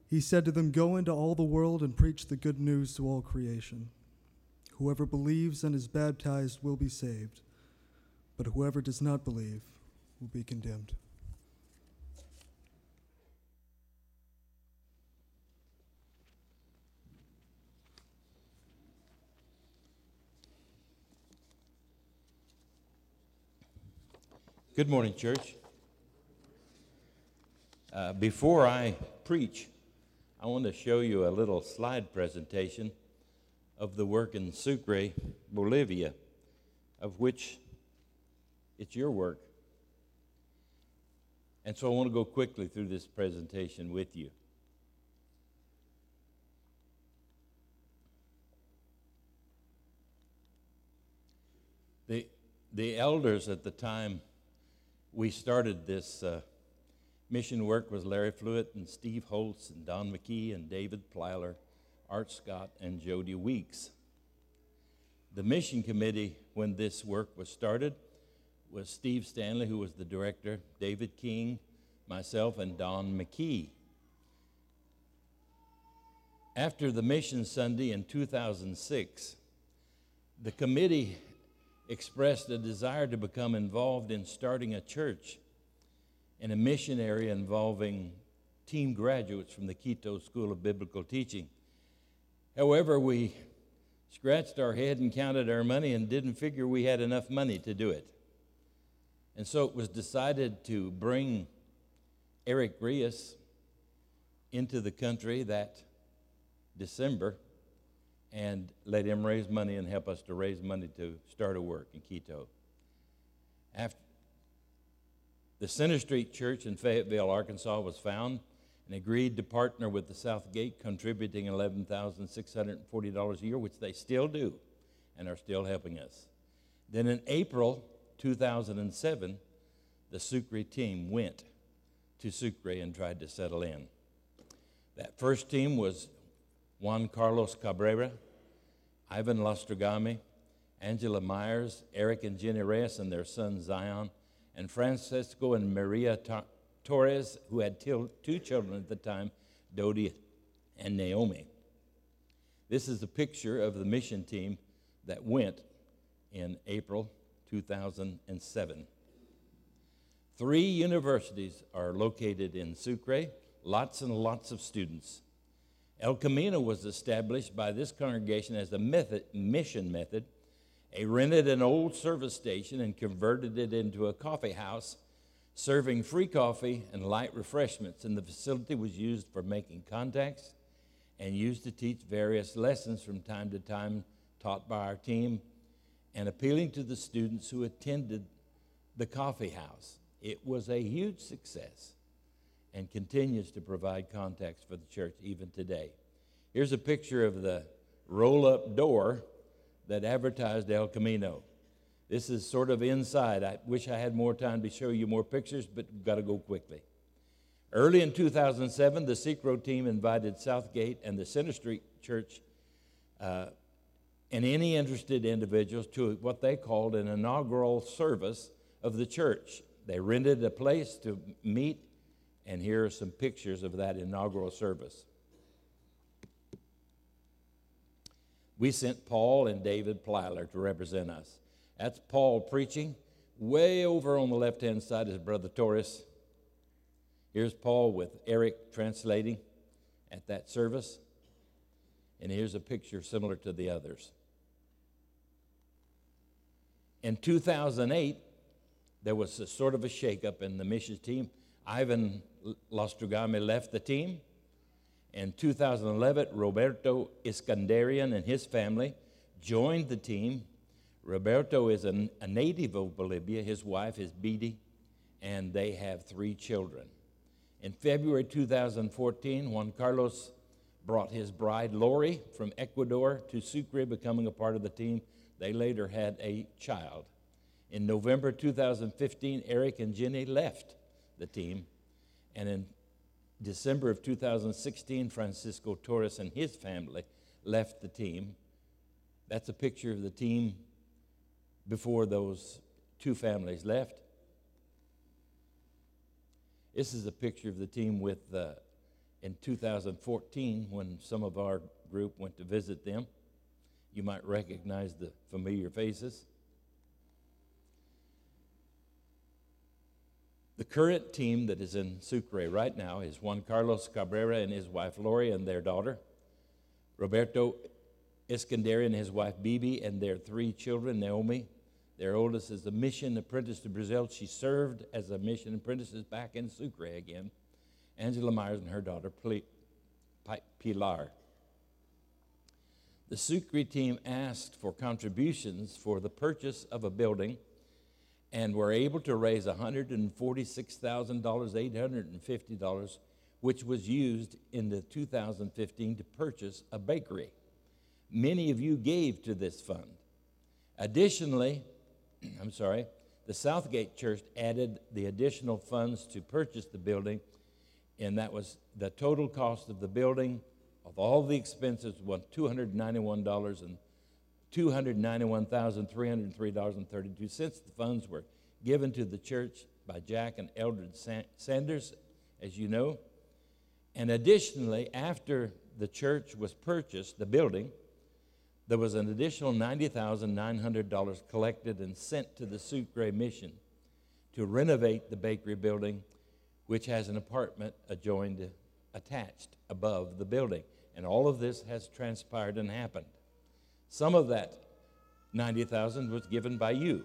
He said to them, "Go into all the world and preach the good news to all creation. Whoever believes and is baptized will be saved, but whoever does not believe will be condemned." Good morning, church. Before I preach, I want to show you a little slide presentation of the work in Sucre, Bolivia, of which it's your work. And so I want to go quickly through this presentation with you. The elders at the time we started this mission work was Larry Fluitt and Steve Holtz and Don McKee and David Plyler, Art Scott, and Jody Weeks. The mission committee, when this work was started, was Steve Stanley, who was the director, David King, myself, and Don McKee. After the Mission Sunday in 2006, the committee expressed a desire to become involved in starting a church in a mission area involving team graduates from the Quito School of Biblical Teaching. However, we scratched our head and counted our money and didn't figure we had enough money to do it. And so it was decided to bring Eric Rios into the country that December and let him raise money and help us to raise money to start a work in Quito. After the Center Street Church in Fayetteville, Arkansas was found and agreed to partner with the Southgate, contributing $11,640 a year, which they still do and are still helping us. Then in April 2007, the Sucre team went to Sucre and tried to settle in. That first team was Juan Carlos Cabrera, Ivan Lastrogami, Angela Myers, Eric and Jenny Reyes and their son Zion, and Francisco and Maria Torres, who had two children at the time, Dodi and Naomi. This is a picture of the mission team that went in April 2007. 3 universities are located in Sucre, lots and lots of students. El Camino was established by this congregation as a mission method. They rented an old service station and converted it into a coffee house, serving free coffee and light refreshments. And the facility was used for making contacts and used to teach various lessons from time to time taught by our team and appealing to the students who attended the coffee house. It was a huge success and continues to provide contacts for the church even today. Here's a picture of the roll-up door that advertised El Camino. This is sort of inside. I wish I had more time to show you more pictures, but we've got to go quickly. Early in 2007, the Secro team invited Southgate and the Center Street Church and any interested individuals to what they called an inaugural service of the church. They rented a place to meet, and here are some pictures of that inaugural service. We sent Paul and David Plyler to represent us. That's Paul preaching. Way over on the left-hand side is Brother Torres. Here's Paul with Eric translating at that service. And here's a picture similar to the others. In 2008, there was a sort of a shakeup in the missions team. Ivan Lastrogami left the team. In 2011, Roberto Iskandarian and his family joined the team. Roberto is a native of Bolivia. His wife is Bidi, and they have 3 children. In February 2014, Juan Carlos brought his bride, Lori, from Ecuador to Sucre, becoming a part of the team. They later had a child. In November 2015, Eric and Jenny left the team, and in December of 2016, Francisco Torres and his family left the team. That's a picture of the team before those 2 families left. This is a picture of the team with in 2014 when some of our group went to visit them. You might recognize the familiar faces. The current team that is in Sucre right now is Juan Carlos Cabrera and his wife Lori and their daughter, Roberto Esconderi and his wife Bibi and their 3 children, Naomi. Their oldest is a mission apprentice to Brazil. She served as a mission apprentice back in Sucre again. Angela Myers and her daughter Pilar. The Sucre team asked for contributions for the purchase of a building and were able to raise $146,850, which was used in the 2015 to purchase a bakery. Many of you gave to this fund. Additionally, the Southgate Church added the additional funds to purchase the building, and that was the total cost of the building of all the expenses was $291,303.32. The funds were given to the church by Jack and Eldred Sanders, as you know. And additionally, after the church was purchased, the building, there was an additional $90,900 collected and sent to the Sucre Mission to renovate the bakery building, which has an apartment attached above the building. And all of this has transpired and happened. Some of that $90,000 was given by you.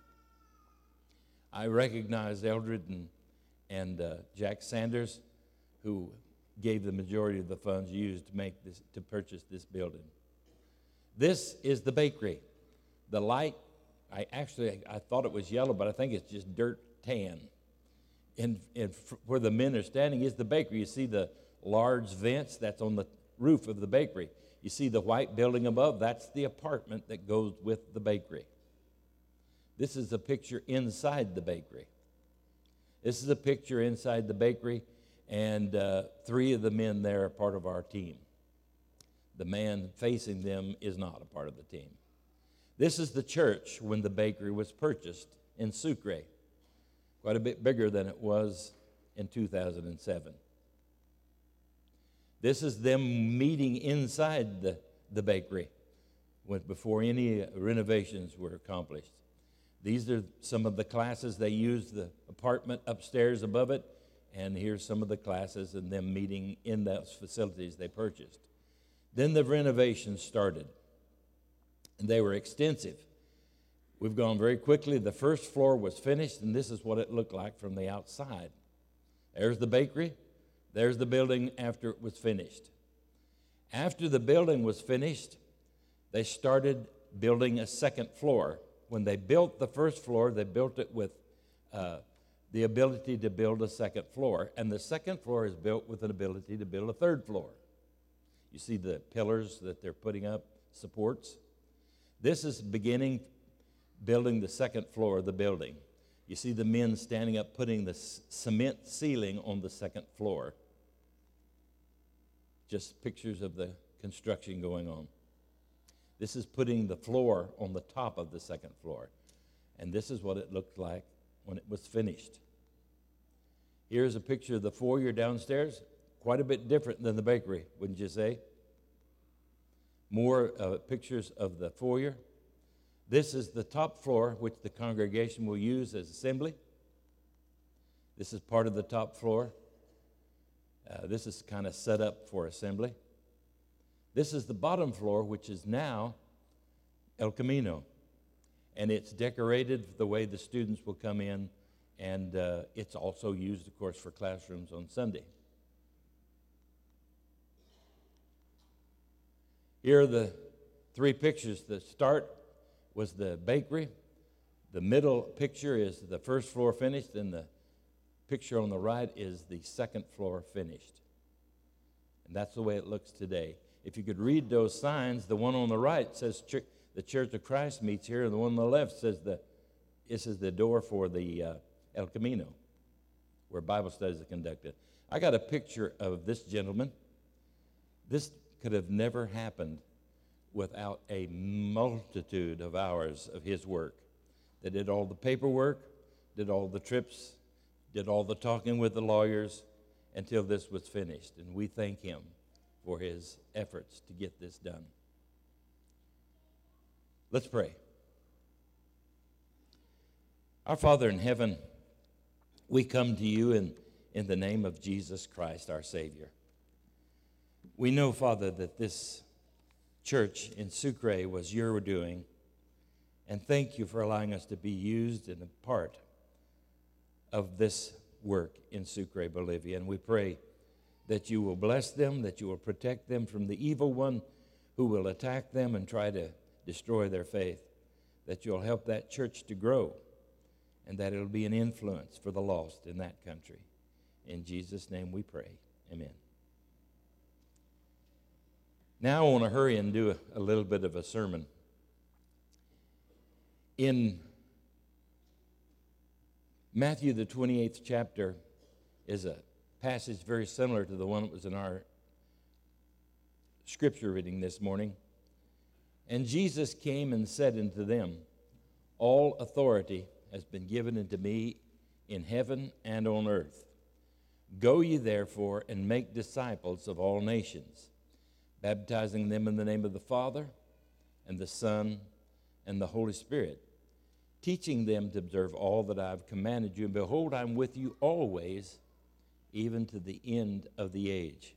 I recognize Eldred and Jack Sanders, who gave the majority of the funds used to purchase this building. This is the bakery. The light, I thought it was yellow, but I think it's just dirt tan. And where the men are standing is the bakery. You see the large vents, that's on the roof of the bakery. You see the white building above, that's the apartment that goes with the bakery. This is a picture inside the bakery. This is a picture inside the bakery, and 3 of the men there are part of our team. The man facing them is not a part of the team. This is the church when the bakery was purchased in Sucre, quite a bit bigger than it was in 2007. This is them meeting inside the bakery before any renovations were accomplished. These are some of the classes they used, the apartment upstairs above it, and here's some of the classes and them meeting in those facilities they purchased. Then the renovations started, and they were extensive. We've gone very quickly. The first floor was finished, and this is what it looked like from the outside. There's the bakery. There's the building after it was finished. After the building was finished, they started building a second floor. When they built the first floor, they built it with the ability to build a second floor. And the second floor is built with an ability to build a third floor. You see the pillars that they're putting up, supports. This is beginning building the second floor of the building. You see the men standing up putting the cement ceiling on the second floor. Just pictures of the construction going on. This is putting the floor on the top of the second floor. And this is what it looked like when it was finished. Here's a picture of the foyer downstairs. Quite a bit different than the bakery, wouldn't you say? More pictures of the foyer. This is the top floor, which the congregation will use as assembly. This is part of the top floor. This is kind of set up for assembly. This is the bottom floor, which is now El Camino. And it's decorated the way the students will come in, and it's also used, of course, for classrooms on Sunday. Here are the 3 pictures. The start was the bakery. The middle picture is the first floor finished, and the picture on the right is the second floor finished. And that's the way it looks today. If you could read those signs, the one on the right says the Church of Christ meets here, and the one on the left says this is the door for the El Camino, where Bible studies are conducted. I got a picture of this gentleman. This could have never happened without a multitude of hours of his work. They did all the paperwork, did all the trips, did all the talking with the lawyers, until this was finished. And we thank him for his efforts to get this done. Let's pray. Our Father in heaven, we come to you in the name of Jesus Christ, our Savior. We know, Father, that this church in Sucre was your doing, and thank you for allowing us to be used in a part of this work in Sucre, Bolivia. And we pray that you will bless them, that you will protect them from the evil one who will attack them and try to destroy their faith, that you'll help that church to grow, and that it'll be an influence for the lost in that country. In Jesus' name we pray. Amen. Now I want to hurry and do a little bit of a sermon. In Matthew, the 28th chapter, is a passage very similar to the one that was in our scripture reading this morning. And Jesus came and said unto them, All authority has been given unto me in heaven and on earth. Go ye therefore and make disciples of all nations, baptizing them in the name of the Father and the Son and the Holy Spirit, teaching them to observe all that I have commanded you. And behold, I am with you always, even to the end of the age.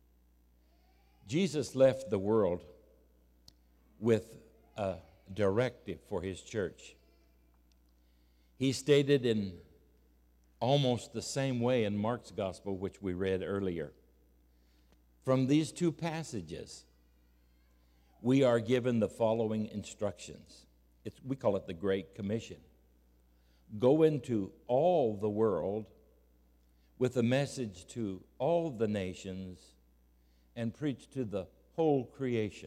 Jesus left the world with a directive for his church. He stated in almost the same way in Mark's gospel, which we read earlier. From these two passages, we are given the following instructions. We call it the Great Commission. Go into all the world with a message to all the nations and preach to the whole creation.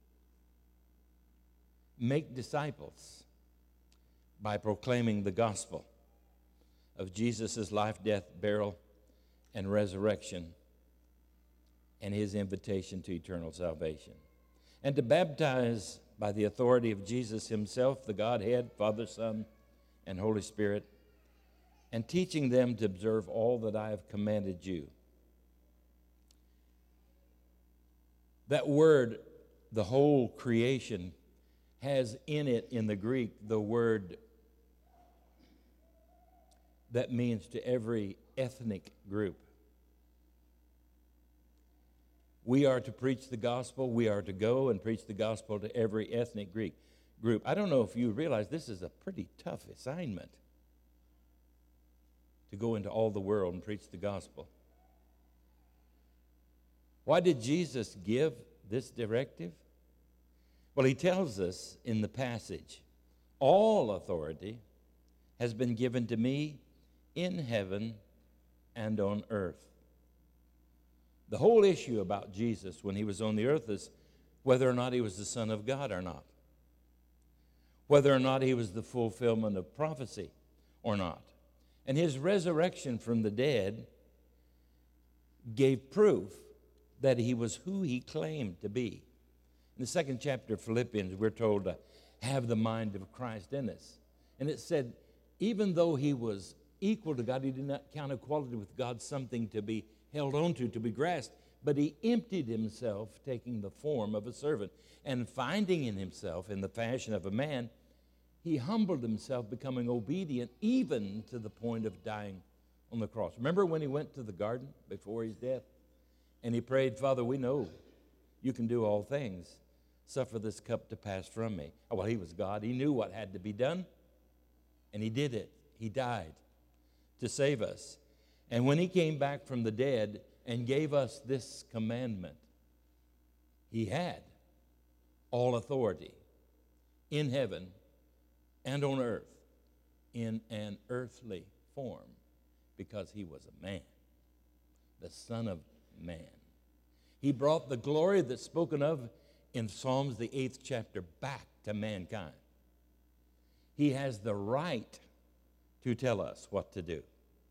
Make disciples by proclaiming the gospel of Jesus' life, death, burial, and resurrection, and his invitation to eternal salvation. And to baptize by the authority of Jesus himself, the Godhead, Father, Son, and Holy Spirit, and teaching them to observe all that I have commanded you. That word, the whole creation, has in it, in the Greek, the word that means to every ethnic group. We are to preach the gospel. We are to go and preach the gospel to every ethnic group. I don't know if you realize this is a pretty tough assignment, to go into all the world and preach the gospel. Why did Jesus give this directive? Well, he tells us in the passage, all authority has been given to me in heaven and on earth. The whole issue about Jesus when he was on the earth is whether or not he was the Son of God or not, whether or not he was the fulfillment of prophecy or not. And his resurrection from the dead gave proof that he was who he claimed to be. In the second chapter of Philippians, we're told to have the mind of Christ in us. And it said, even though he was equal to God, he did not count equality with God something to be held on to be grasped, but he emptied himself, taking the form of a servant, and finding in himself in the fashion of a man, he humbled himself, becoming obedient even to the point of dying on the cross. Remember when he went to the garden before his death? And he prayed, Father, we know you can do all things. Suffer this cup to pass from me. Well, he was God. He knew what had to be done, and he did it. He died to save us. And when he came back from the dead and gave us this commandment, he had all authority in heaven and on earth in an earthly form, because he was a man, the Son of Man. He brought the glory that's spoken of in Psalms, the 8th chapter, back to mankind. He has the right to tell us what to do.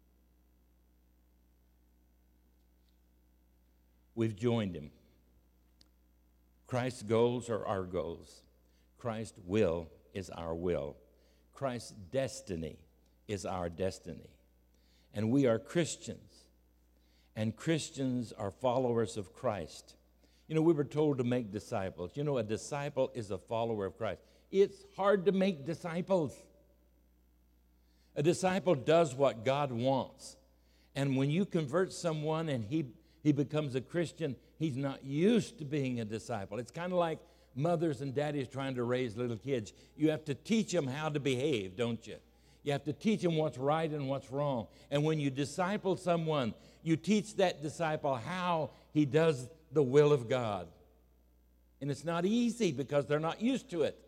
We've joined him. Christ's goals are our goals. Christ's will is our will. Christ's destiny is our destiny. And we are Christians. and Christians are followers of Christ. You know, we were told to make disciples. You know, a disciple is a follower of Christ. It's hard to make disciples. A disciple does what God wants. And when you convert someone and he becomes a Christian, he's not used to being a disciple. It's kind of like mothers and daddies trying to raise little kids. You have to teach them how to behave, don't you? You have to teach them what's right and what's wrong. And when you disciple someone, you teach that disciple how he does the will of God. And it's not easy because they're not used to it.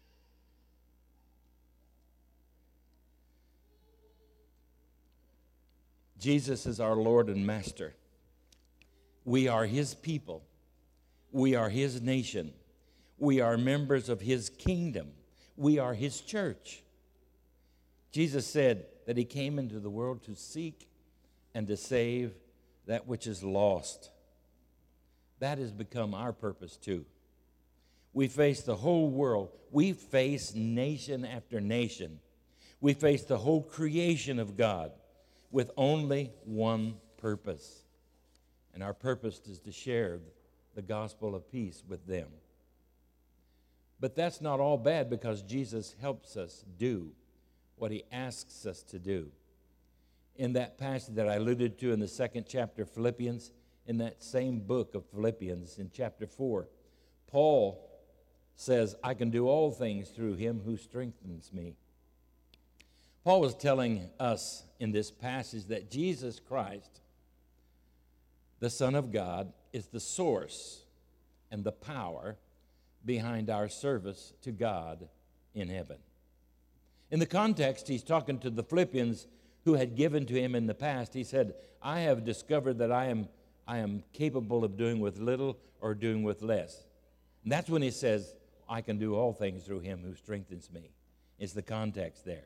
Jesus is our Lord and Master. We are His people. We are His nation. We are members of His kingdom. We are His church. Jesus said that He came into the world to seek and to save that which is lost. That has become our purpose too. We face the whole world. We face nation after nation. We face the whole creation of God with only one purpose. And our purpose is to share the gospel of peace with them. But that's not all bad because Jesus helps us do what He asks us to do. In that passage that I alluded to in the 2nd chapter of Philippians, in that same book of Philippians, in chapter 4, Paul says, I can do all things through Him who strengthens me. Paul was telling us in this passage that Jesus Christ, the Son of God, is the source and the power behind our service to God in heaven. In the context, he's talking to the Philippians who had given to him in the past. He said, I have discovered that I am capable of doing with little or doing with less. And that's when he says, I can do all things through Him who strengthens me. It's the context there.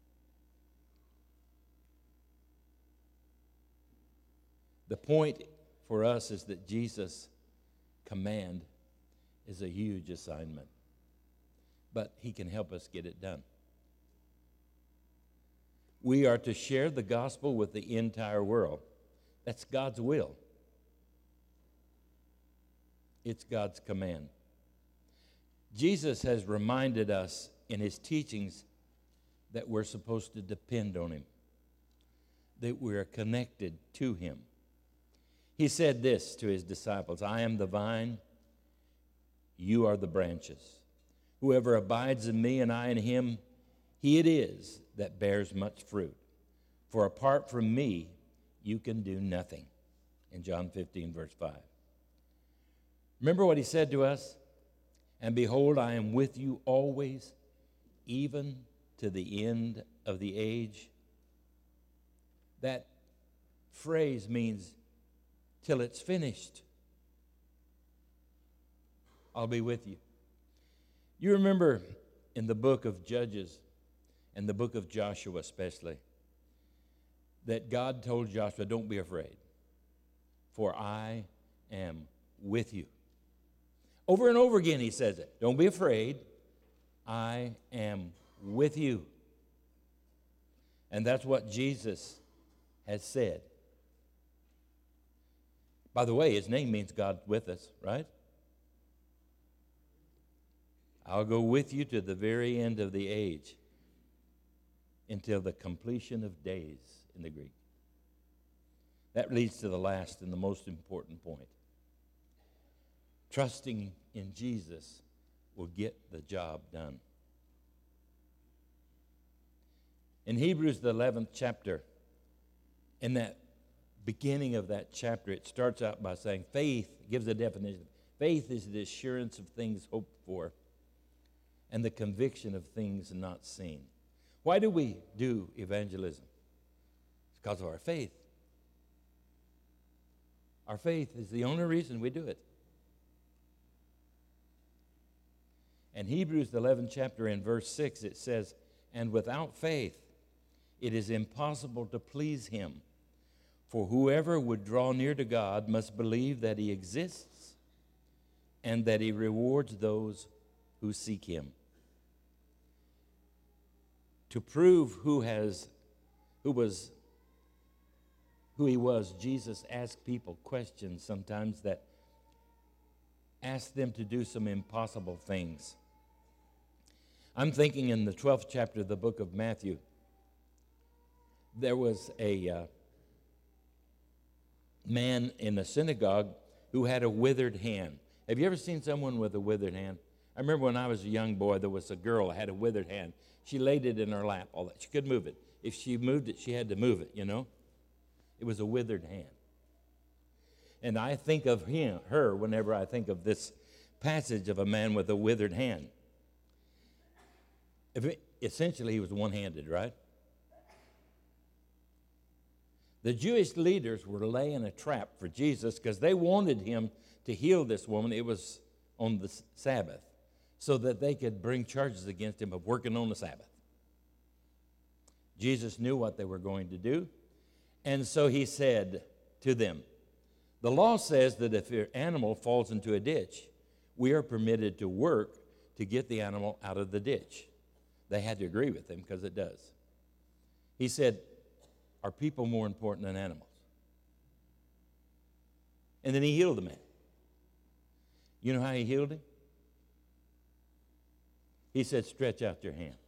The point for us is that Jesus' command is a huge assignment, but He can help us get it done. We are to share the gospel with the entire world. That's God's will. It's God's command. Jesus has reminded us in His teachings that we're supposed to depend on Him, that we're connected to Him. He said this to His disciples, I am the vine, you are the branches. Whoever abides in me and I in him, he it is that bears much fruit. For apart from me, you can do nothing. In John 15, verse 5. Remember what He said to us? And behold, I am with you always, even to the end of the age. That phrase means till it's finished. I'll be with you. You remember in the book of Judges and the book of Joshua especially, that God told Joshua, don't be afraid, for I am with you. Over and over again He says it. Don't be afraid, I am with you. And that's what Jesus has said. By the way, His name means God with us, right? I'll go with you to the very end of the age, until the completion of days in the Greek. That leads to the last and the most important point. Trusting in Jesus will get the job done. In Hebrews, the 11th chapter, in that beginning of that chapter, it starts out by saying faith, gives a definition. Faith is the assurance of things hoped for and the conviction of things not seen. Why do we do evangelism? It's because of our faith. Our faith is the only reason we do it. In Hebrews, the 11th chapter, in verse 6, it says, and without faith, it is impossible to please Him. For whoever would draw near to God must believe that He exists and that He rewards those who seek Him. To prove who was who he was, Jesus asked people questions sometimes that asked them to do some impossible things. I'm thinking in the 12th chapter of the book of Matthew, there was a man in a synagogue who had a withered hand. Have you ever seen someone with a withered hand? I remember when I was a young boy, there was a girl that had a withered hand. She laid it in her lap, all that. She couldn't move it. If she moved it, she had to move it, you know? It was a withered hand. And I think of her whenever I think of this passage of a man with a withered hand. Essentially, he was one-handed, right? The Jewish leaders were laying a trap for Jesus because they wanted him to heal this woman. It was on the Sabbath, so that they could bring charges against him of working on the Sabbath. Jesus knew what they were going to do, and so he said to them, the law says that if your animal falls into a ditch, we are permitted to work to get the animal out of the ditch. They had to agree with him because it does. He said, are people more important than animals? And then he healed the man. You know how he healed him? He said, stretch out your hand.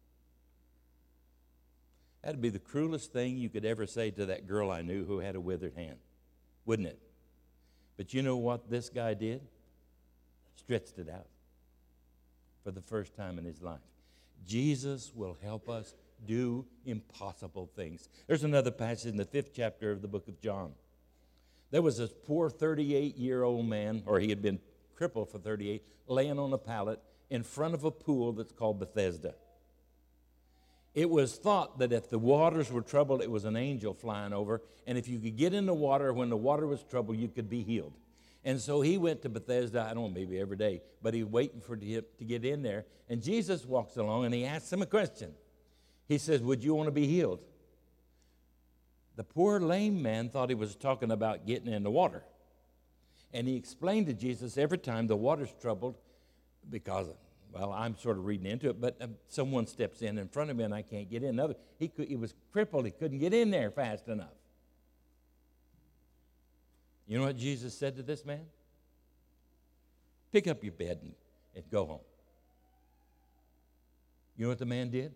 That'd be the cruelest thing you could ever say to that girl I knew who had a withered hand, wouldn't it? But you know what this guy did? Stretched it out for the first time in his life. Jesus will help us do impossible things. There's another passage in the 5th chapter of the book of John. There was this poor 38-year-old man, or he had been crippled for 38, laying on a pallet in front of a pool that's called Bethesda. It was thought that if the waters were troubled, it was an angel flying over, and if you could get in the water when the water was troubled, you could be healed. And so he went to Bethesda, I don't know, maybe every day, but he was waiting for him to get in there, and Jesus walks along, and he asks him a question. He says, would you want to be healed? The poor lame man thought he was talking about getting in the water. And he explained to Jesus every time the water's troubled, because, well, I'm sort of reading into it, but someone steps in front of me and I can't get in. He was crippled. He couldn't get in there fast enough. You know what Jesus said to this man? Pick up your bed and go home. You know what the man did?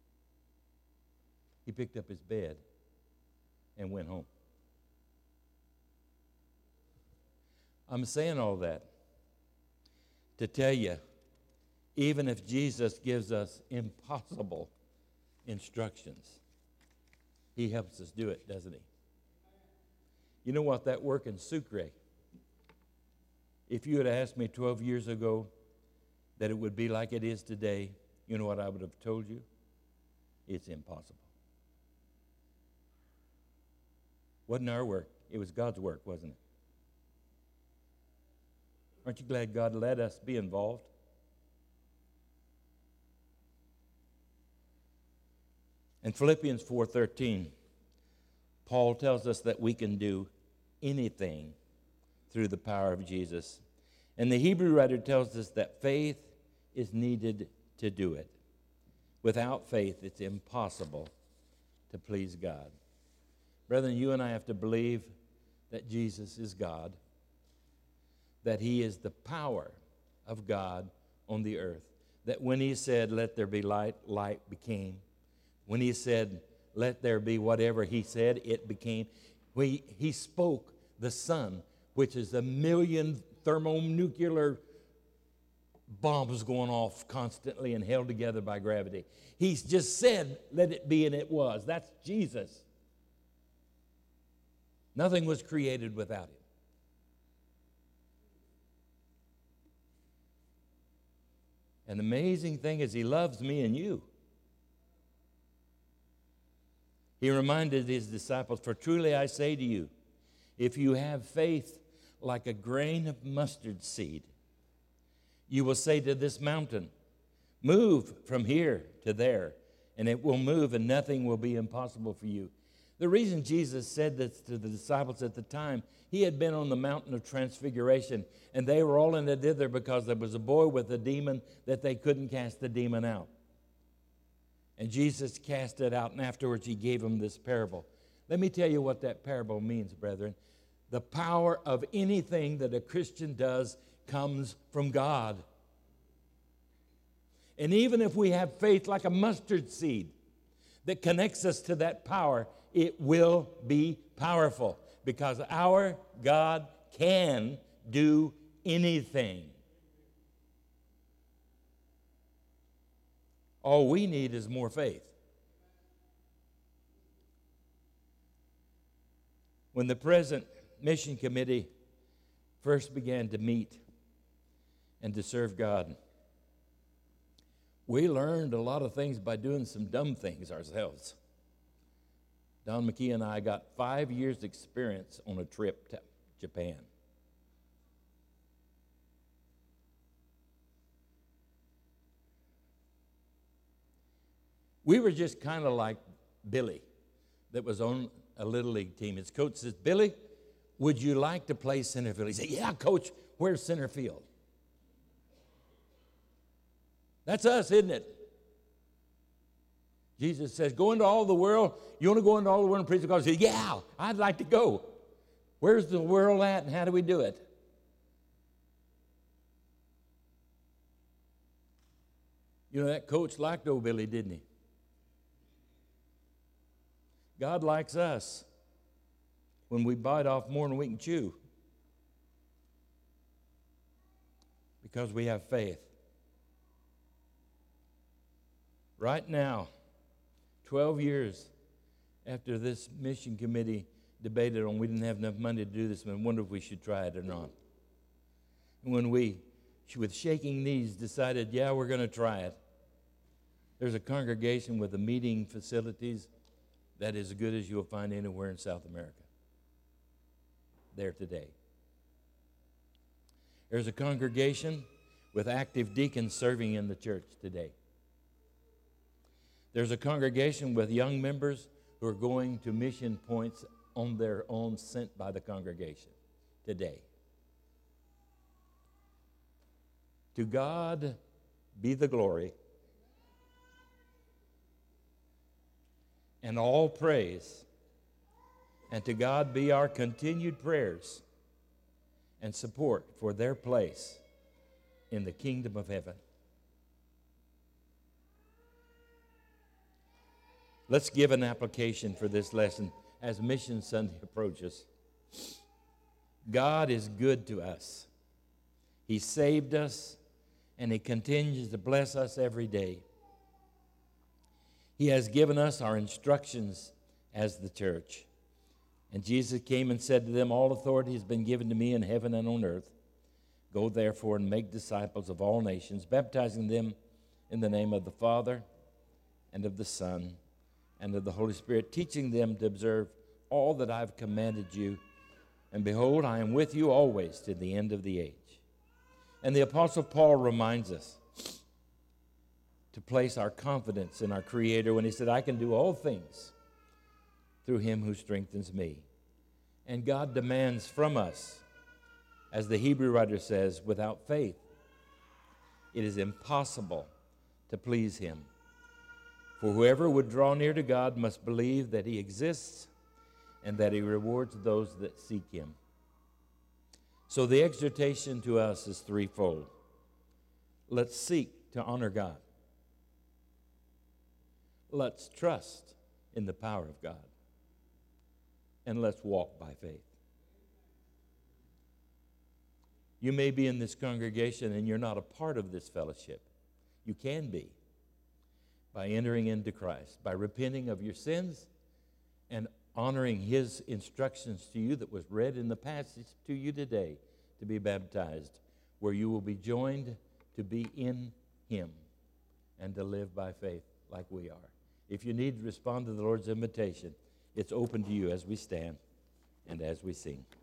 He picked up his bed and went home. I'm saying all that to tell you, even if Jesus gives us impossible instructions, he helps us do it, doesn't he? You know what, that work in Sucre, if you had asked me 12 years ago that it would be like it is today, you know what I would have told you? It's impossible. Wasn't our work. It was God's work, wasn't it? Aren't you glad God let us be involved? In Philippians 4:13, Paul tells us that we can do anything through the power of Jesus. And the Hebrew writer tells us that faith is needed to do it. Without faith, it's impossible to please God. Brethren, you and I have to believe that Jesus is God, that he is the power of God on the earth, that when he said, let there be light, light became. When he said, let there be whatever he said, it became. He spoke the sun, which is 1 million thermonuclear bombs going off constantly and held together by gravity. He's just said, let it be, and it was. That's Jesus. Nothing was created without him. And the amazing thing is he loves me and you. He reminded his disciples, for truly I say to you, if you have faith like a grain of mustard seed, you will say to this mountain, move from here to there, and it will move, and nothing will be impossible for you. The reason Jesus said this to the disciples at the time, he had been on the mountain of transfiguration, and they were all in a dither because there was a boy with a demon that they couldn't cast the demon out. And Jesus cast it out, and afterwards he gave them this parable. Let me tell you what that parable means, brethren. The power of anything that a Christian does comes from God. And even if we have faith like a mustard seed that connects us to that power, it will be powerful because our God can do anything. All we need is more faith. When the present mission committee first began to meet and to serve God, we learned a lot of things by doing some dumb things ourselves. Don McKee and I got 5 years' experience on a trip to Japan. We were just kind of like Billy that was on a Little League team. His coach says, "Billy, would you like to play center field?" He said, "Yeah, coach, where's center field?" That's us, isn't it? Jesus says, "Go into all the world." You want to go into all the world and preach the gospel? He says, "Yeah, I'd like to go." Where's the world at and how do we do it? You know, that coach liked old Billy, didn't he? God likes us when we bite off more than we can chew because we have faith. Right now, 12 years after this mission committee debated on we didn't have enough money to do this, and wondered if we should try it or not. And when we, with shaking knees, decided, yeah, we're going to try it, there's a congregation with the meeting facilities that is as good as you'll find anywhere in South America. There today. There's a congregation with active deacons serving in the church today. There's a congregation with young members who are going to mission points on their own, sent by the congregation today. To God be the glory and all praise, and to God be our continued prayers and support for their place in the kingdom of heaven. Let's give an application for this lesson as Mission Sunday approaches. God is good to us. He saved us, and He continues to bless us every day. He has given us our instructions as the church. And Jesus came and said to them, "All authority has been given to me in heaven and on earth. Go therefore and make disciples of all nations, baptizing them in the name of the Father and of the Son and of the Holy Spirit, teaching them to observe all that I've commanded you. And behold, I am with you always to the end of the age." And the Apostle Paul reminds us to place our confidence in our Creator when he said, "I can do all things through Him who strengthens me." And God demands from us, as the Hebrew writer says, without faith, it is impossible to please Him. For whoever would draw near to God must believe that He exists and that He rewards those that seek Him. So the exhortation to us is threefold. Let's seek to honor God. Let's trust in the power of God. And let's walk by faith. You may be in this congregation and you're not a part of this fellowship. You can be by entering into Christ, by repenting of your sins and honoring His instructions to you that was read in the passage to you today, to be baptized, where you will be joined to be in Him and to live by faith like we are. If you need to respond to the Lord's invitation, it's open to you as we stand and as we sing.